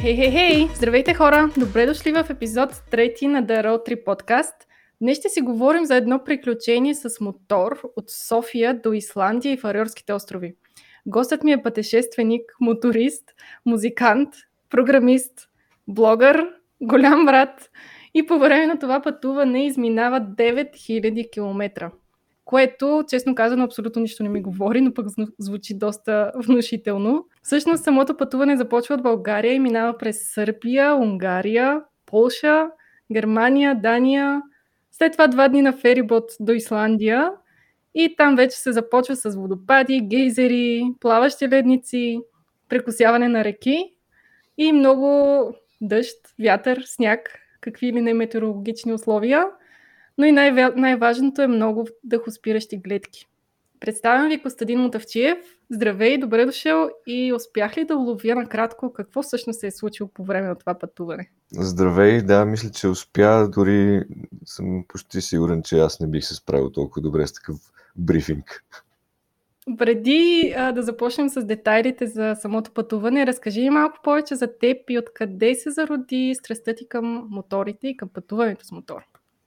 Хей! Здравейте, хора! Добре дошли в епизод 3 на The Road Trip подкаст. Днес ще си говорим за едно приключение с мотор от София до Исландия и Фарерските острови. Гостът ми е пътешественик, моторист, музикант, програмист, блогър, голям брат и по време на това пътуване изминава 9000 км. Което, честно казано, абсолютно нищо не ми говори, но пък звучи доста внушително. Всъщност, самото пътуване започва от България и минава през Сърбия, Унгария, Полша, Германия, Дания. След това 2 дни на ферибот до Исландия и там вече се започва с водопади, гейзери, плаващи ледници, прекосяване на реки и много дъжд, вятър, сняг, какви ли не метеорологични условия. Но и най-важното е много дъхоспиращи гледки. Представям ви Костадин Мутавчиев. Здравей, добре дошъл и успях ли да уловя накратко какво всъщност се е случило по време на това пътуване? Здравей, да, мисля, че успя, дори съм почти сигурен, че аз не бих се справил толкова добре с такъв брифинг. Преди да започнем с детайлите за самото пътуване, разкажи ми малко повече за теб и откъде се зароди страстта ти към моторите и към пътуването с мотор.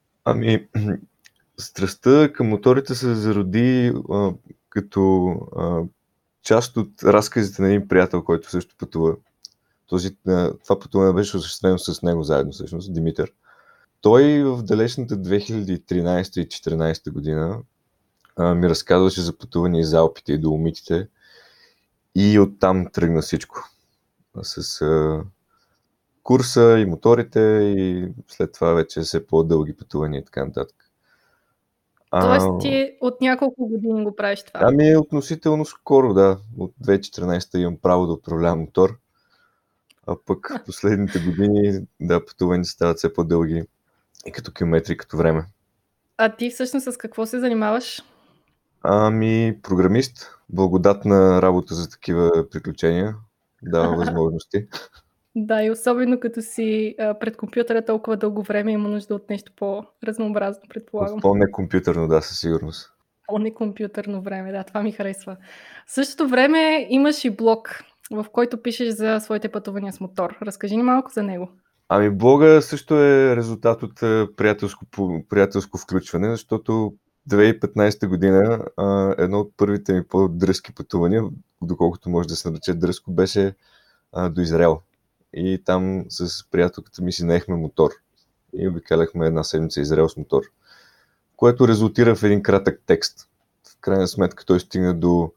Страстта към моторите се зароди като част от разказите на един приятел, който също пътува. Това пътуване беше осъществено с него заедно, всъщност, Димитър. Той в далечната 2013 и 2014 година ми разказваше за пътуване из Алпите и Доломитите и оттам тръгна всичко. С курса и моторите и след това вече все по-дълги пътувания и така нататък. Тоест ти от няколко години го правиш това? Относително скоро, да. От 2014 имам право да управлявам мотор, а пък в последните години пътуването стават все по-дълги и като километри, като време. А ти всъщност с какво се занимаваш? Програмист. Благодатна работа за такива приключения. Дава възможности. Да, и особено като си пред компютъра толкова дълго време има нужда от нещо по-разнообразно, предполагам. По-некомпютърно, да, със сигурност. По-некомпютърно време, да, това ми харесва. В същото време имаш и блог, в който пишеш за своите пътувания с мотор. Разкажи ни малко за него. Блога също е резултат от приятелско включване, защото 2015 година едно от първите ми по-дръзки пътувания, доколкото може да се нарече дръзко, беше до Израел. И там с приятелката ми си наехме мотор и обикаляхме една седмица Израел с мотор, което резултира в един кратък текст. В крайна сметка той стигна до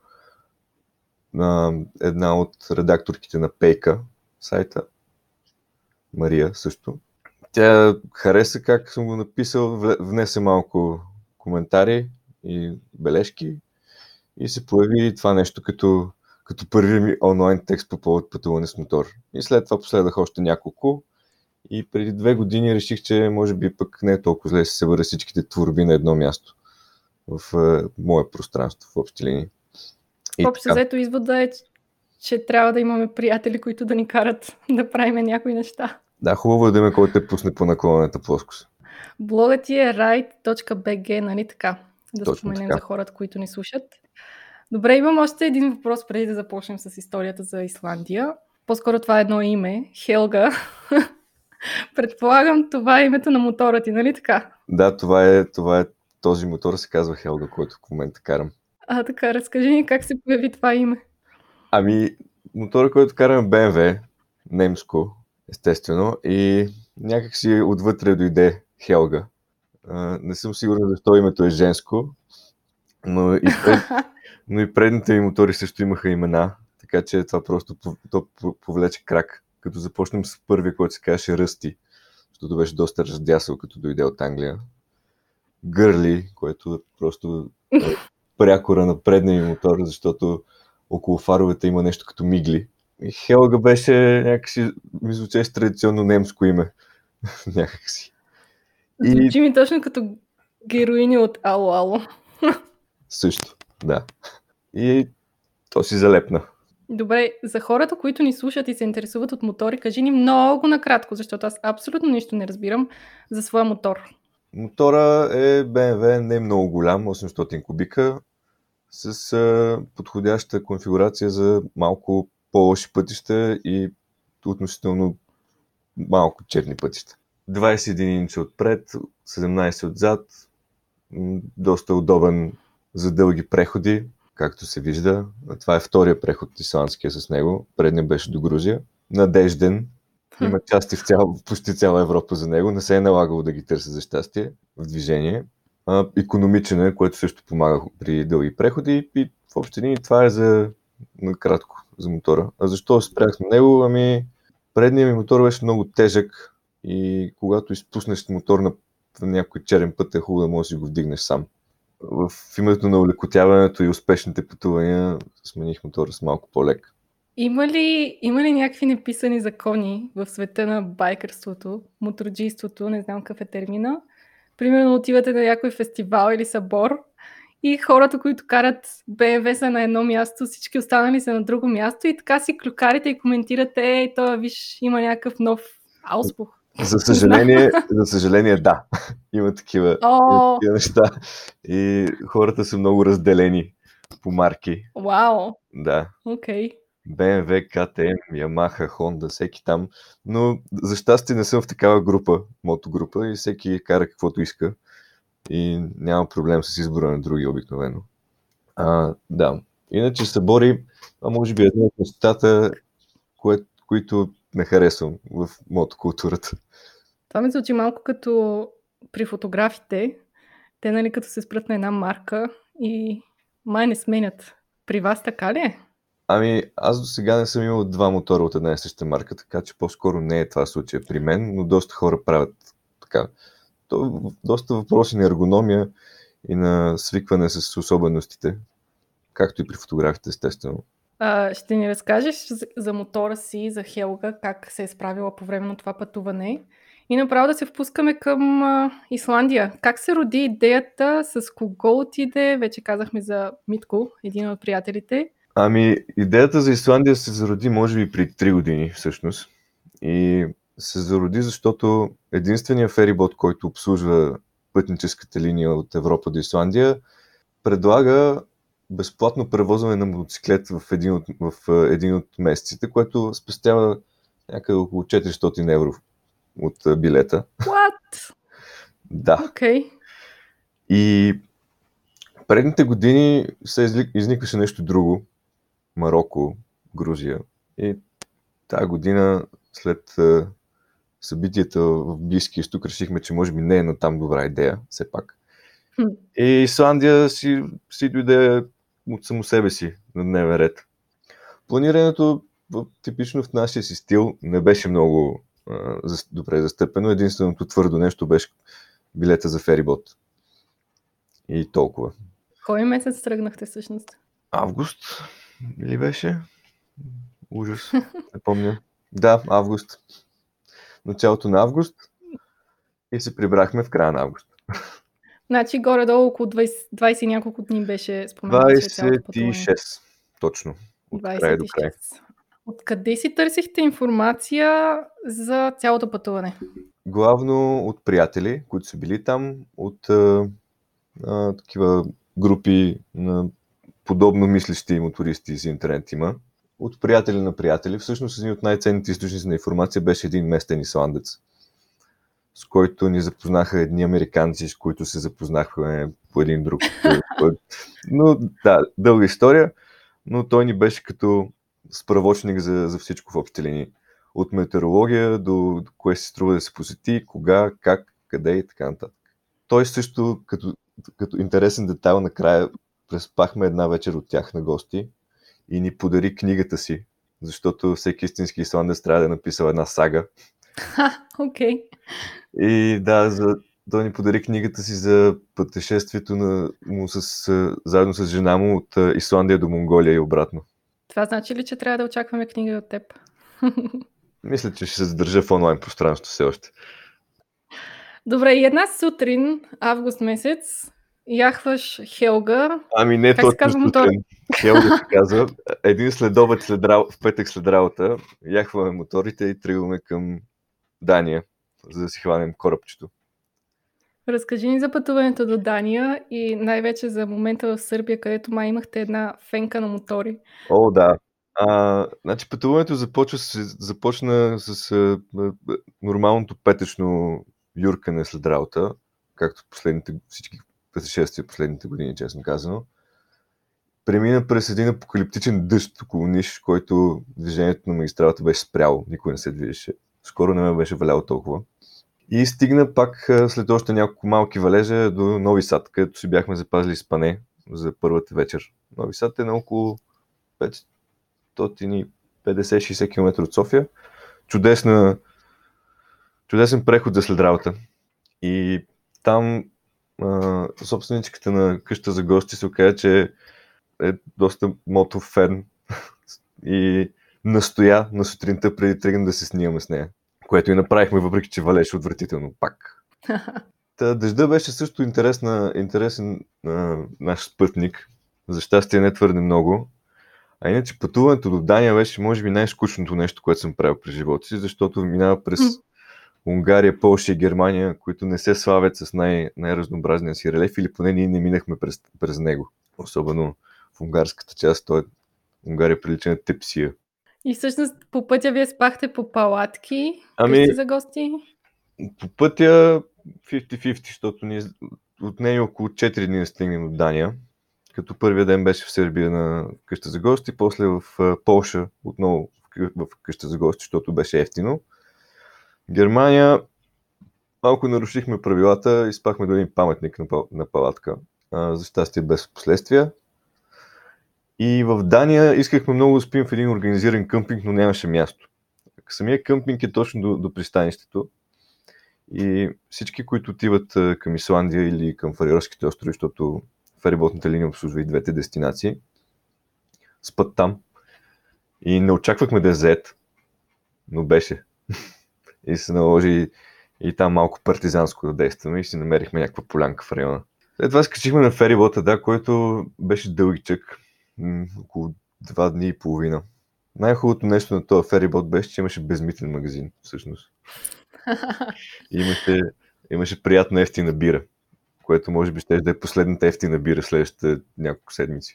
една от редакторките на Пейка сайта, Мария също. Тя хареса как съм го написал, внесе малко коментари и бележки и се появи това нещо като първи ми онлайн текст по повод пътуване с мотор. И след това последвах още няколко и преди 2 години реших, че може би пък не е толкова зле да се събера всичките творби на едно място в мое пространство в общи линии. Общо взето извода е, че трябва да имаме приятели, които да ни карат да правим някои неща. Да, хубаво е да има кой те пусне по наклонената плоскост. Блогът ти е ride.bg, нали така? Да Точно споменем така. за хората, които ни слушат. Добре, имам още един въпрос преди да започнем с историята за Исландия. По-скоро това е едно име, Хелга. Предполагам, това е името на мотора ти, нали така? Да, това е този мотор, се казва Хелга, който в момента карам. Така, разкажи ни как се появи това име. Мотора, който карам е BMW, немско, естествено, и някак си отвътре дойде Хелга. Не съм сигурен защо името е женско, но и предните ми мотори също имаха имена, така че това просто повлече крак. Като започнем с първия, който се казваше Ръсти, защото беше доста раздясал, като дойде от Англия. Гърли, което просто е прякора на предния ми мотор, защото около фаровете има нещо като мигли. И Хелга беше някакси, ми звучеше традиционно немско име. Някакси. Звучи ми точно като героини от Ало. Също, да. И то си залепна. Добре, за хората, които ни слушат и се интересуват от мотори, кажи ни много накратко, защото аз абсолютно нищо не разбирам за своя мотор. Мотора е BMW, не много голям, 800 кубика, с подходяща конфигурация за малко по-лоши пътища и относително малко черни пътища. 21 инча отпред, 17 отзад, доста удобен за дълги преходи, както се вижда. Това е втория преход исландския с него, предния беше до Грузия. Надежден, има части в почти цяла Европа за него, не се е налагало да ги търся за щастие в движение. Икономичен е, което също помага при дълги преходи и в общи линии това е за накратко за мотора. А защо спрях на него? Предният ми мотор беше много тежък и когато изпуснеш мотор на някой черен път е хубаво да можеш да си го вдигнеш сам. В името на улекотяването и успешните пътувания смених мотора с малко по-лек. Има ли някакви неписани закони в света на байкърството, моторджийството, не знам какъв е термина? Примерно отивате на някой фестивал или събор и хората, които карат BMW са на едно място, всички останали са на друго място и така си клюкарите и коментирате, това виж, има някакъв нов ауспух. За съжаление, да. Има такива неща. И хората са много разделени по марки. Вау! Да. Окей. BMW, KTM, Yamaha, Honda, всеки там. Но за щастие не съм в такава група, мотогрупа и всеки кара каквото иска. И няма проблем с избора на други обикновено. Да. Иначе събори, може би едно от нещата, които не харесвам в мотокултурата. Това ми звучи малко като при фотографите. Те, нали, като се спрат на една марка и май не сменят. При вас така ли е? Аз до сега не съм имал два мотора от една и съща марка, така че по-скоро не е това случая при мен, но доста хора правят така. Доста въпроси на ергономия и на свикване с особеностите, както и при фотографите, естествено. Ще ни разкажеш за мотора си, за Хелга, как се е справила по време на това пътуване и направо да се впускаме към Исландия. Как се роди идеята, с кого отиде? Вече казахме за Митко, един от приятелите. Идеята за Исландия се зароди може би при 3 години всъщност и се зароди, защото единственият ферибот, който обслужва пътническата линия от Европа до Исландия, предлага безплатно превозване на мотоциклет в един от месеците, което спестява някъде около 400 евро от билета. What? Да. Okay. И предните години се изникваше нещо друго. Мароко, Грузия. И тази година, след събитията в Близкия изток, решихме, че може би не е натам добра идея, все пак. И Исландия си дойде от само себе си на дневен ред. Планирането, типично в нашия си стил, не беше много добре застъпено. Единственото твърдо нещо беше билета за ферибот. И толкова. Кой месец тръгнахте всъщност? Август или беше? Ужас, не помня. Да, август. Началото на август и се прибрахме в края на август. Значи горе-долу около 20 и няколко дни беше споменато цялото пътуване. 26, точно. От 26. край до край. Откъде си търсихте информация за цялото пътуване? Главно от приятели, които са били там, от такива групи на подобно мислещи мотористи из интернет има. От приятели на приятели. Всъщност един от най-ценните източници на информация беше един местен исландец, с който ни запознаха едни американци, с които се запознахме по един друг. Но да, дълга история, но той ни беше като справочник за всичко в общи линии. От метеорология до кое се струва да се посети, кога, как, къде и така нататък. Той също, като интересен детайл, накрая преспахме една вечер от тях на гости и ни подари книгата си, защото всеки истински исландец трябва да е написал една сага. Окей. И да, той ни подари книгата си за пътешествието му заедно с жена му от Исландия до Монголия и обратно. Това значи ли, че трябва да очакваме книга от теб? Мисля, че ще се задържа в онлайн пространството все още. Добре, и една сутрин, август месец, яхваш Хелга. Не точно сутрин. Хелга се казва. Един следобед в петък след работа яхваме моторите и тръгваме към Дания, за да си хванем корабчето. Разкажи ни за пътуването до Дания и най-вече за момента в Сърбия, където май имахте една фенка на мотори. О, да. Значи пътуването започна с нормалното петъчно юркане след работа, както всички пътешествия последните години, честно казано. Премина през един апокалиптичен дъжд около Ниш, който движението на магистралата беше спряло, никой не се движеше. Скоро не ме беше валяло толкова. И стигна пак след още няколко малки валежа до Нови Сад, където си бяхме запазили спане за първата вечер. Нови Сад е на около 550-60 км от София. Чудесен преход за след работа. И там собственичката на къща за гости се оказа, че е доста мотов фен и настоя на сутринта преди тръгнем да се снимаме с нея. Което и направихме, въпреки че валеше отвратително пак. Дъжда беше също интересен наш спътник. За щастие не твърде много. А иначе пътуването до Дания беше, може би, най-скучното нещо, което съм правил през живота си, защото минава през Унгария, Полша и Германия, които не се славят с най-разнообразния си релеф, или поне ние не минахме през него. Особено в унгарската част, Унгария прилича на Тепсия. И всъщност по пътя вие спахте по палатки, къщи за гости? По пътя 50-50, защото ние отнеми около 4 дни да стигнем от Дания. Като първия ден беше в Сърбия на къща за гости, после в Полша отново в къща за гости, защото беше ефтино. Германия малко нарушихме правилата и спахме до един паметник на палатка. За щастие без последствия. И в Дания искахме много да спим в един организиран къмпинг, но нямаше място. Самия къмпинг е точно до пристанището. И всички, които отиват към Исландия или към Фариорските острови, защото фериботната линия обслужва и двете дестинации, спът там. И не очаквахме да е заед, но беше. И се наложи и там малко партизанско да действаме и си намерихме някаква полянка в района. След това скачихме на ферибота, който беше дългичък, около 2 дни и половина. Най-хубавото нещо на този ферибот беше, че имаше безмитен магазин, всъщност. Имаше приятна ефтина бира, което може би ще да е последната ефтина бира следващите няколко седмици.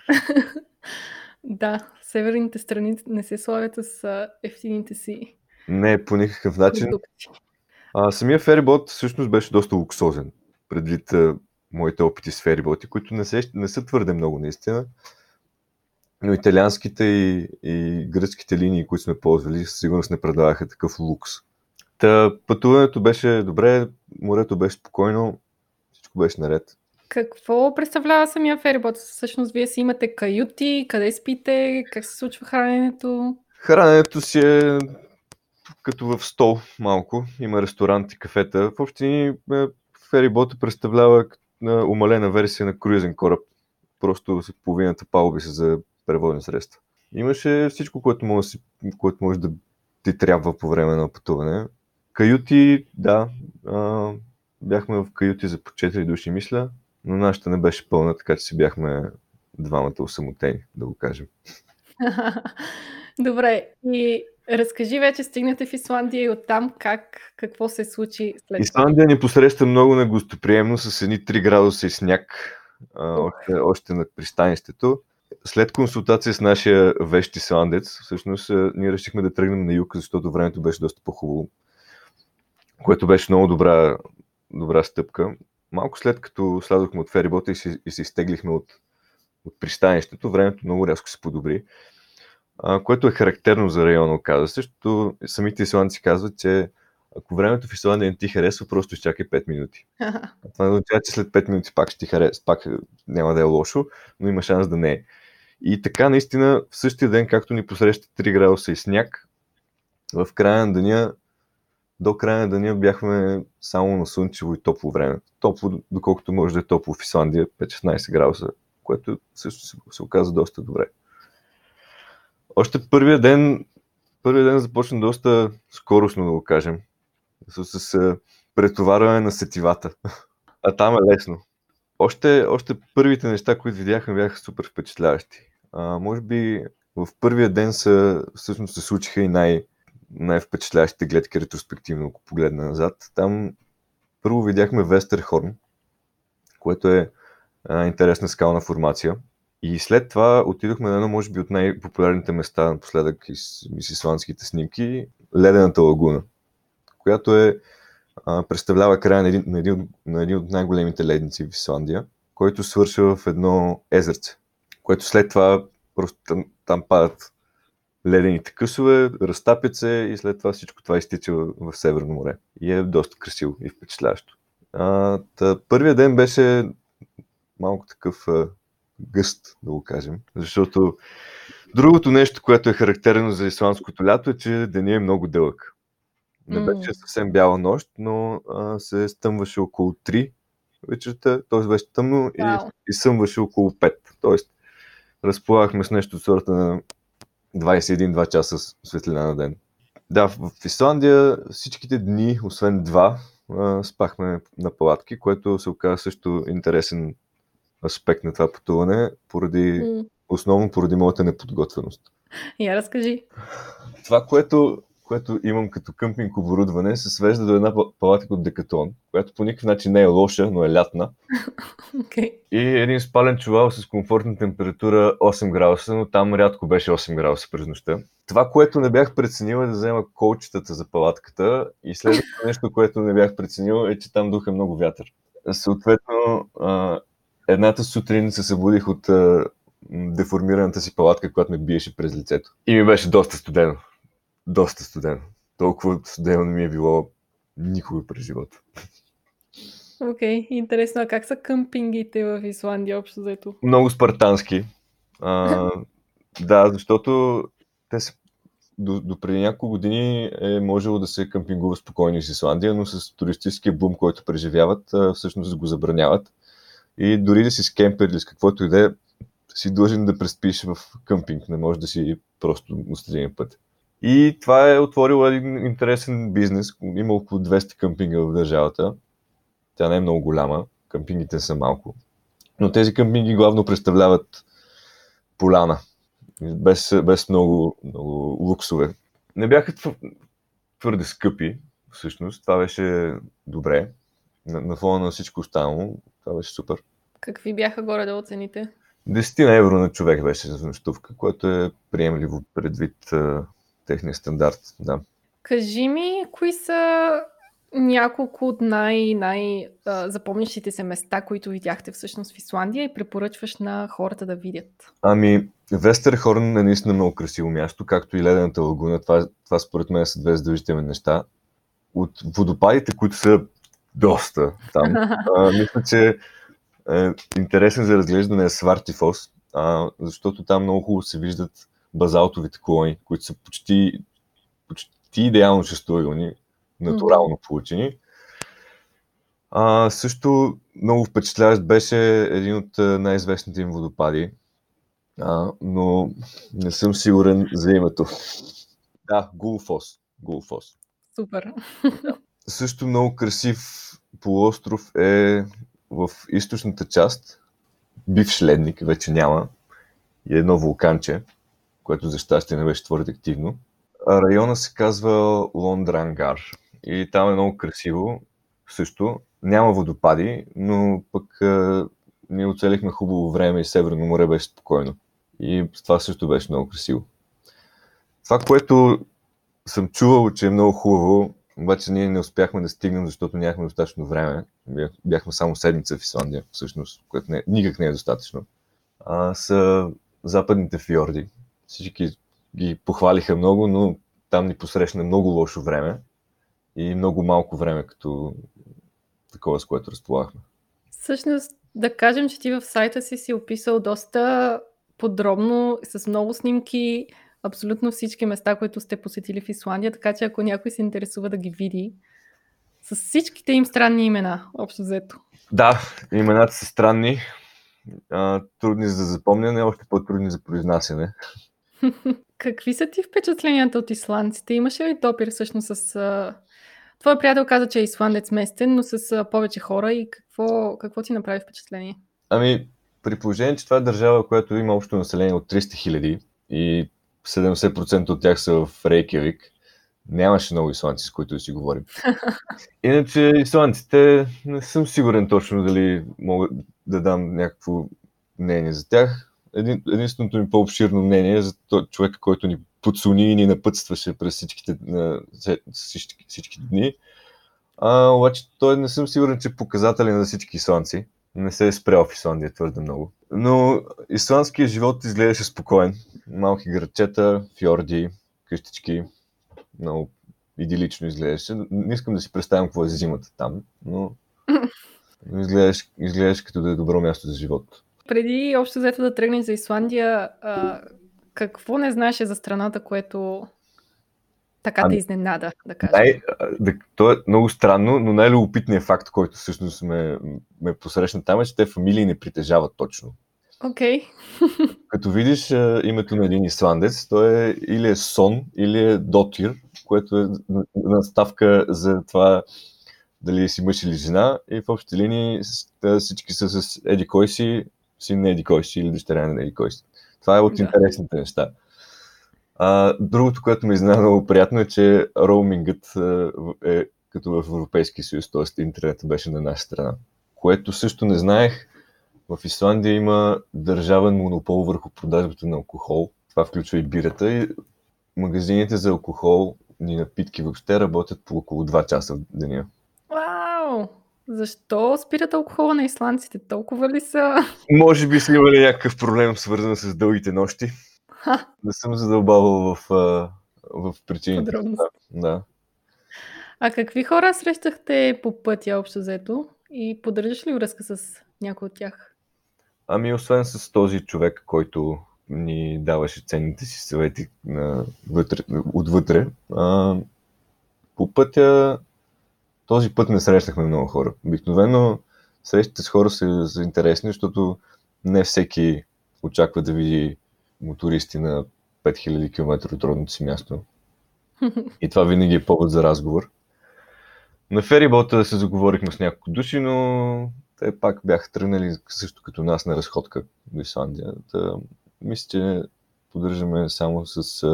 Да, северните страни не се славят с ефтините си. Не, по никакъв начин. Самия ферибот всъщност беше доста луксозен, предвид моите опити с фериботи, които не са твърде много наистина. Но италианските и гръцките линии, които сме ползвали, със сигурност не предлагаха такъв лукс. Пътуването беше добре, морето беше спокойно, всичко беше наред. Какво представлява самия ферибот? Всъщност вие си имате каюти, къде спите, как се случва храненето? Храненето си е като в стол малко, има ресторант и кафета. В общини ферибота представлява умалена версия на круизен кораб. Просто половината палуби са за превозни средства. Имаше всичко, което може да ти трябва по време на пътуване. Каюти, да. Бяхме в каюти за по 4 души, мисля, но нашата не беше пълна, така че си бяхме двамата осамотени, да го кажем. Добре, и разкажи вече, стигнете в Исландия и оттам какво се случи след това? Исландия ни посреща много негостоприемно с едни 3 градуса и сняг, още на пристанището. След консултация с нашия вещ исландец, всъщност ние решихме да тръгнем на юг, защото времето беше доста по-хубаво, което беше много добра стъпка. Малко след като слязохме от ферибота и се изтеглихме от пристанището, времето много рязко се подобри, което е характерно за района, оказа се, защото самите исландци казват, че ако времето в Исландия не ти харесва, просто изчакай 5 минути. Това не означава, че след 5 минути пак ще ти харесва, пак няма да е лошо, но има шанс да не е. И така, наистина, в същия ден, както ни посреща 3 градуса и сняг, до края на деня бяхме само на слънчево и топло време. Топло, доколкото може да е топло в Исландия, 5-16 градуса, което също се оказа доста добре. Още първият ден започна доста скоростно, да го кажем, с претоварване на сетивата. А там е лесно. Още първите неща, които видяхме, бяха супер впечатляващи. Може би в първия ден всъщност се случиха и най-впечатляващите гледки ретроспективно, ако погледна назад. Там първо видяхме Вестерхорн, което е интересна скална формация. И след това отидохме на едно, може би, от най-популярните места напоследък из исландските снимки, Ледената лагуна, която представлява края на един от най-големите ледници в Исландия, който свършва в едно езерце, което след това просто там падат ледените късове, разтапят се и след това всичко това изтича в Северно море. И е доста красиво и впечатляващо. Първият ден беше малко такъв гъст, да го кажем, защото другото нещо, което е характерно за исландското лято е, че денят е много дълъг. Не беше съвсем бяла нощ, но се стъмваше около 3 вечерта, т.е. беше тъмно и съмваше около 5. Т.е. разполагахме с нещо от сорта на 21-2 часа светлина на ден. Да, в Исландия всичките дни, освен 2, спахме на палатки, което се оказа също интересен аспект на това пътуване, основно поради моята неподготвеност. Я разкажи. Това, което имам като къмпинг оборудване, се свежда до една палатка от Декатлон, която по никакъв начин не е лоша, но е лятна. Okay. И един спален чувал с комфортна температура 8 градуса, но там рядко беше 8 градуса през нощта. Това, което не бях преценил, е да взема колчетата за палатката, и следващото нещо, което не бях преценил, е, че там духа много вятър. Съответно, едната сутрин се събудих от деформираната си палатка, която ме биеше през лицето. И ми беше доста студено. Доста студено. Толкова студено не ми е било никога през живота. Окей, интересно. А как са къмпингите в Исландия общо взето? Много спартански. Да, защото те са до преди няколко години е можело да се къмпингува спокойно с Исландия, но с туристическия бум, който преживяват, всъщност го забраняват. И дори да си с кемпер или с каквото и да е, си длъжен да преспиш в къмпинг, не може да си просто отстрани път. И това е отворило един интересен бизнес. Има около 200 къмпинга в държавата. Тя не е много голяма, къмпингите са малко. Но тези къмпинги главно представляват поляна, без много луксове. Не бяха твърде скъпи, всъщност. Това беше добре. На фона на всичко останало, това беше супер. Какви бяха горе-долу цените? 10 евро на човек беше за нощувка, което е приемливо предвид техния стандарт. Да. Кажи ми, кои са няколко от най-запомнящите се места, които видяхте всъщност в Исландия и препоръчваш на хората да видят? Вестерхорн е наистина много красиво място, както и Ледената лагуна. Това според мен са две задължителни неща. От водопадите, които са доста там, мисля, че интересен за разглеждане е Свартифос, защото там много хубаво се виждат базалтовите колони, които са почти идеално шестоъгълни, натурално получени. Също много впечатляващ беше един от най-известните им водопади, но не съм сигурен за името. Да, Гулфос. Супер. Да. Също много красив полуостров е в източната част, бивш ледник, вече няма, и едно вулканче, което за щастие не беше твърде активно. Района се казва Лондрангар и там е много красиво също. Няма водопади, но пък ние оцелихме хубаво време и Северно море беше спокойно. И това също беше много красиво. Това, което съм чувал, че е много хубаво, обаче ние не успяхме да стигнем, защото нямахме достатъчно време. Бяхме само седмица в Исландия, всъщност, което никак не е достатъчно. Са западните фиорди. Всички ги похвалиха много, но там ни посрещна много лошо време и много малко време като такова, с което разполагахме. Всъщност, да кажем, че ти в сайта си описал доста подробно, с много снимки, абсолютно всички места, които сте посетили в Исландия, така че ако някой се интересува да ги види, с всичките им странни имена, общо взето. Да, имената са странни, трудни за запомняне, още по-трудни за произнасяне. Какви са ти впечатленията от исландците? Имаше ли допир всъщност с... Твой приятел каза, че е исландец местен, но с повече хора, и какво ти направи впечатление? При положение, че това е държава, която има общо население от 300 000 и 70% от тях са в Рейкявик, нямаше много исландци, с които да си говорим. Иначе исландците, не съм сигурен точно дали мога да дам някакво мнение за тях. единственото ми по-обширно мнение за човека, който ни подсуни и ни напътстваше през всички дни. Обаче той не съм сигурен, че е показателен за всички исландци. Не се е спрял в Исландия твърде много. Но исландският живот изглеждаше спокоен. Малки градчета, фьорди, къщички. Много идилично изглеждаше. Не искам да си представям какво е зимата там, но изглеждаш като да е добро място за живот. Преди общо взето да тръгнеш за Исландия, какво не знаеше за страната, което така те изненада, да кажем? То е много странно, но най-любопитният факт, който всъщност ме посрещна там е, че те фамилии не притежават точно. Окей. Като видиш името на един исландец, то е или е Сон, или е Дотир, което е наставка за това дали си мъж или жена, и в общи линии всички са с еди кой си, син на еди кой си или дъщеря на еди кой си. Това е от интересните неща. Другото, което ме изненада много приятно е, че роумингът е като в Европейския съюз, т.е. интернет беше на наша страна. Което също не знаех. В Исландия има държавен монопол върху продажбата на алкохол. Това включва и бирата, и магазините за алкохол и напитки въобще работят по около 2 часа в деня. Вау! Защо спират алкохола на исландците? Толкова ли са? Може би са имали някакъв проблем, свързан с дългите нощи. Не съм задълбавал в причините. Да. А какви хора срещахте по пътя общо взето? И поддържаш ли връзка с някой от тях? Освен с този човек, който ни даваше ценните си съвети отвътре, по пътя този път не срещнахме много хора. Обикновено срещите с хора са интересни, защото не всеки очаква да види мотористи на 5000 км от родното си място. И това винаги е повод за разговор. На ферибота се заговорихме с няколко души, но те пак бяха тръгнали също като нас на разходка до Исландия. Мисля, че поддържаме само с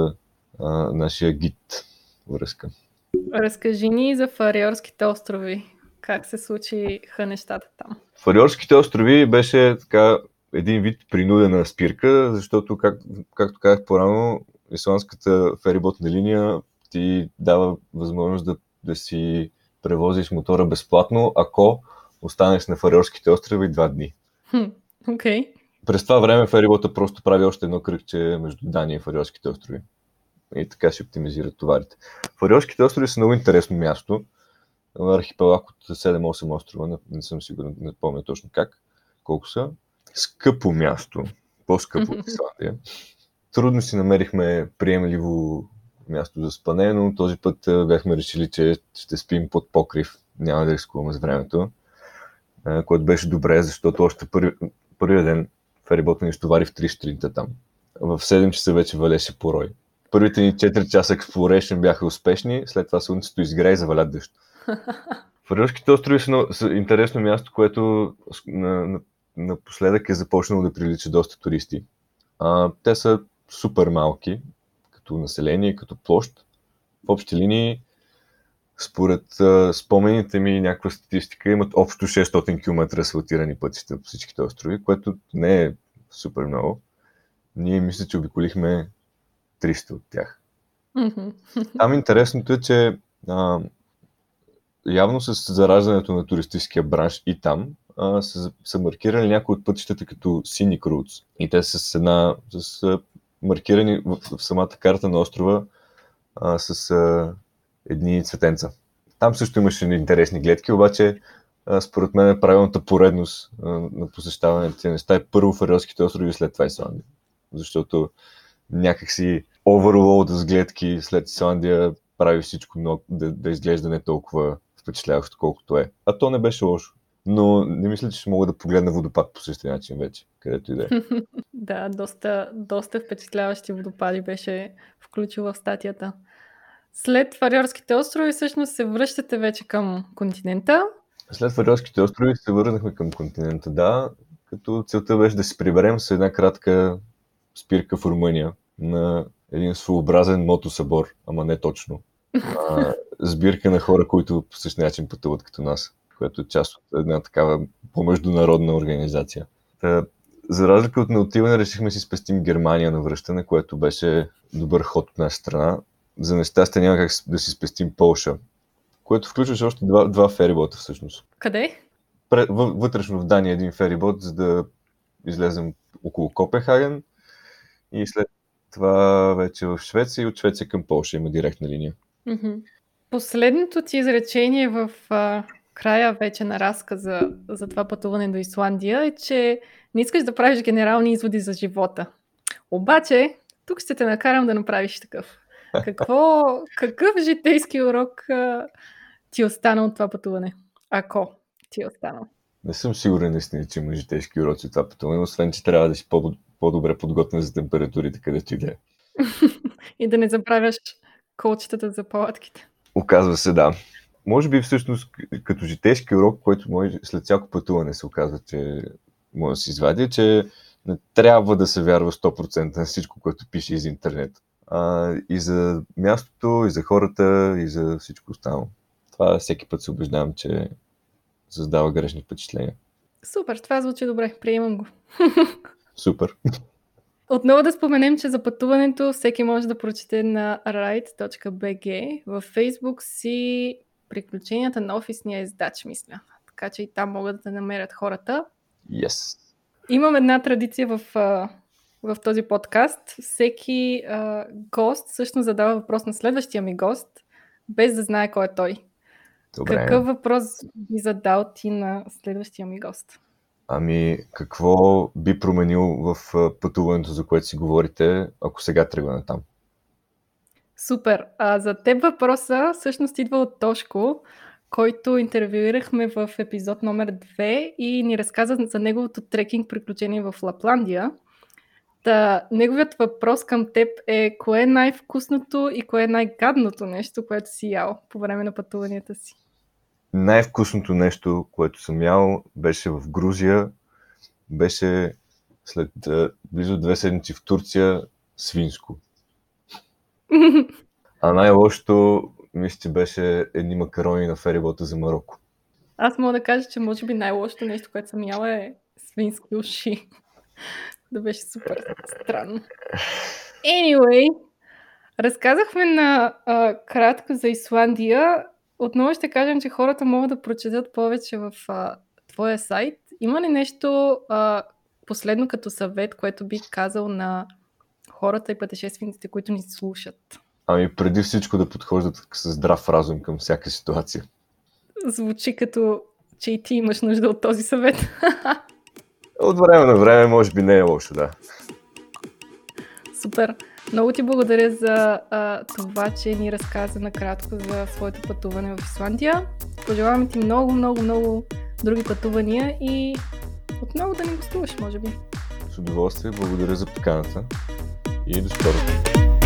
нашия гид връзка. Разкажи ни за Фариорските острови. Как се случиха нещата там? Фариорските острови беше така един вид принудена спирка, защото, както казах по-рано, исландската фериботна линия ти дава възможност да си превозиш мотора безплатно, ако останеш на Фариорските острови 2 дни. Окей. През това време ферибота просто прави още едно кръгче между Дания и Фариорските острови. И така се оптимизират товарите. Фариорските острови са много интересно място. Архипелаг от 7-8 острова, не съм сигурен, не помня точно колко са. Скъпо място, по-скъпо от Исландия. Трудно си намерихме приемливо място за спане, но този път бяхме решили, че ще спим под покрив, няма да рискуваме с времето, което беше добре, защото още първия ден ферибота ни стовари в 3 сутринта там. В 7 часа вече валеше порой. Първите ни 4 часа exploration бяха успешни, след това слънцето изгря и заваля дъжд. Фариорските острови са интересно място, което напоследък е започнало да привлича доста туристи. Те са супер малки, като население, като площ. В общи линии, според спомените ми, някаква статистика, имат общо 600 км асфалтирани пътища по всичките острови, което не е супер много. Ние мисля, че обиколихме 300 от тях. Там интересното е, че явно с зараждането на туристическия бранш и там са маркирали някои от пътищата като Scenic Routes. И те са маркирани в самата карта на острова с едни цветенца. Там също имаше интересни гледки, обаче според мен правилната поредност на посещаване на тези неща е първо Фариорските острови и след това Исландия. Защото някакси оверлоуд с гледки след Исландия прави всичко много, да изглежда не толкова впечатляващо, колкото е. А то не беше лошо. Но не мисля, че ще мога да погледна водопад по същия начин вече, където и да е. Да, доста впечатляващи водопади беше включил в статията. След Фариорските острови всъщност се връщате вече към континента. След Фариорските острови се върнахме към континента, да, като целта беше да се приберем с една кратка спирка в Румъния на един своеобразен мотосъбор, ама не точно. Сбирка на хора, които по същия начин пътуват като нас, което е част от една такава по-международна организация. За разлика от неотиване, решихме си спестим Германия на връщане, което беше добър ход от наша страна. За нещастие няма как да си спестим Полша, което включваше още два ферибота всъщност. Къде? Вътрешно в Дания един ферибот, за да излезем около Копенхаген и след това вече в Швеция и от Швеция към Полша има директна линия. Последното ти изречение в края вече на разказа за това пътуване до Исландия е, че не искаш да правиш генерални изводи за живота. Обаче, тук ще те накарам да направиш такъв. Какъв житейски урок ти остана от това пътуване? Ако ти е останал? Не съм сигурен наистина, че има житейски уроци от това пътуване, освен че трябва да си по-добре подготвен за температурите, където иде. И да не забравяш колчетата за палатките. Оказва се, да. Може би всъщност като житейски урок, който може след всяко пътуване се оказва, че може да се извади, че не трябва да се вярва 100% на всичко, което пише из интернет. И за мястото, и за хората, и за всичко останало. Това всеки път се убеждавам, че създава грешни впечатления. Супер, това звучи добре, приемам го. Супер. Отново да споменем, че за пътуването всеки може да прочете на ride.bg. Във Facebook си приключенията на офисния издач, мисля. Така че и там могат да намерят хората. Yes. Имам една традиция в този подкаст. Всеки гост всъщност задава въпрос на следващия ми гост, без да знае кой е той. Добре. Какъв въпрос би задал ти на следващия ми гост? Какво би променил в пътуването, за което си говорите, ако сега тръгва натам? Супер! За теб въпроса всъщност идва от Тошко, който интервюирахме в епизод номер 2 и ни разказа за неговото трекинг приключение в Лапландия. Неговият въпрос към теб е: кое е най-вкусното и кое е най-гадното нещо, което си ял по време на пътуванията си? Най-вкусното нещо, което съм ял, беше в Грузия. Беше след близо 2 седмици в Турция свинско. А най-лошото, мисля, че беше едни макарони на ферибота за Мароко. Аз мога да кажа, че може би най-лошото нещо, което съм яла, е свински уши. Да беше супер странно. Anyway, разказахме на кратко за Исландия. Отново ще кажем, че хората могат да прочетат повече в твоя сайт. Има ли нещо последно като съвет, което би казал на хората и пътешествениците, които ни слушат? Преди всичко да подхождат със здрав разум към всяка ситуация. Звучи като, че и ти имаш нужда от този съвет. От време на време може би не е лошо, да. Супер! Много ти благодаря за това, че ни разказа накратко за своето пътуване в Исландия. Пожелаваме ти много, много, много други пътувания и отново да ни гостуваш, може би. С удоволствие, благодаря за поканата и до скоро.